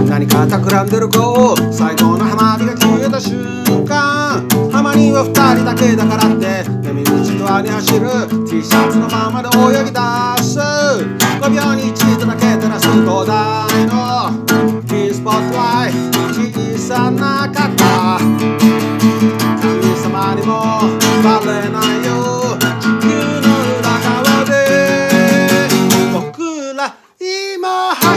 何か企んでる子、最高の花火が消えた瞬間、浜には二人だけだからって闇口ドアに走る T シャツのままで泳ぎ出す。5秒に一度だけ照らす灯台のピンスポットライト、小さな方、神様にもバレないよ地球の裏側で僕ら今